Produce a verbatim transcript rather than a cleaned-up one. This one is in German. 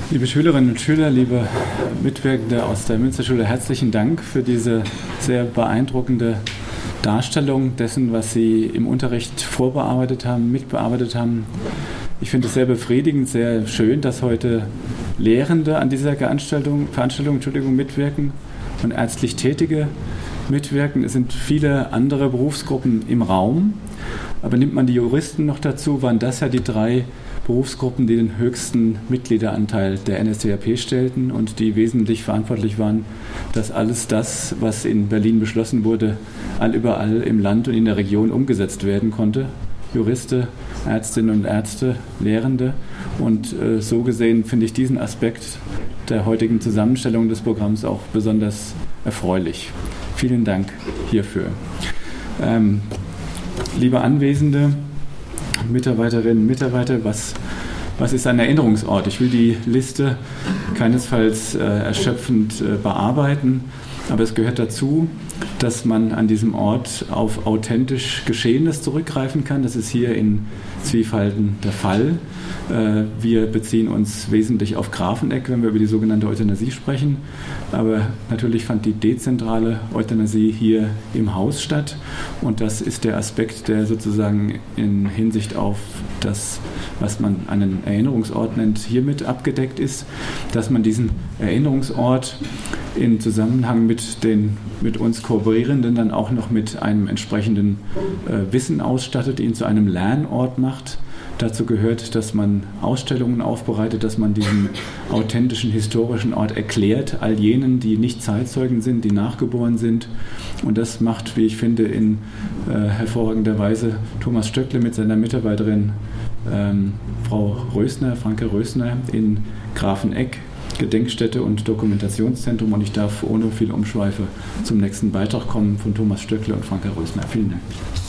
Liebe Schülerinnen und Schüler, liebe Mitwirkende aus der Münsterschule, herzlichen Dank für diese sehr beeindruckende Darstellung dessen, was Sie im Unterricht vorbearbeitet haben, mitbearbeitet haben. Ich finde es sehr befriedigend, sehr schön, dass heute Lehrende an dieser Veranstaltung, Veranstaltung Entschuldigung, mitwirken und ärztlich Tätige mitwirken. Es sind viele andere Berufsgruppen im Raum, aber nimmt man die Juristen noch dazu, waren das ja die drei Berufsgruppen, die den höchsten Mitgliederanteil der N S D A P stellten und die wesentlich verantwortlich waren, dass alles das, was in Berlin beschlossen wurde, allüberall im Land und in der Region umgesetzt werden konnte. Juristen, Ärztinnen und Ärzte, Lehrende. Und äh, so gesehen finde ich diesen Aspekt der heutigen Zusammenstellung des Programms auch besonders erfreulich. Vielen Dank hierfür. Ähm, liebe Anwesende, Mitarbeiterinnen und Mitarbeiter, was, was ist ein Erinnerungsort? Ich will die Liste keinesfalls äh, erschöpfend äh, bearbeiten, aber es gehört dazu, dass man an diesem Ort auf authentisch Geschehenes zurückgreifen kann. Das ist hier in Zwiefalten der Fall. Äh, wir beziehen uns wesentlich auf Grafeneck, wenn wir über die sogenannte Euthanasie sprechen. Aber natürlich fand die dezentrale Euthanasie hier im Haus statt. Und das ist der Aspekt, der sozusagen in Hinsicht auf das, was man einen Erinnerungsort nennt, hiermit abgedeckt ist, dass man diesen Erinnerungsort in Zusammenhang mit den mit uns Kooperierenden dann auch noch mit einem entsprechenden äh, Wissen ausstattet, ihn zu einem Lernort macht. Dazu gehört, dass man Ausstellungen aufbereitet, dass man diesen authentischen historischen Ort erklärt, all jenen, die nicht Zeitzeugen sind, die nachgeboren sind. Und das macht, wie ich finde, in äh, hervorragender Weise Thomas Stöckle mit seiner Mitarbeiterin ähm, Frau Rösner, Franke Rösner in Grafeneck, Gedenkstätte und Dokumentationszentrum. Und ich darf ohne viele Umschweife zum nächsten Beitrag kommen von Thomas Stöckle und Franke Rösner. Vielen Dank.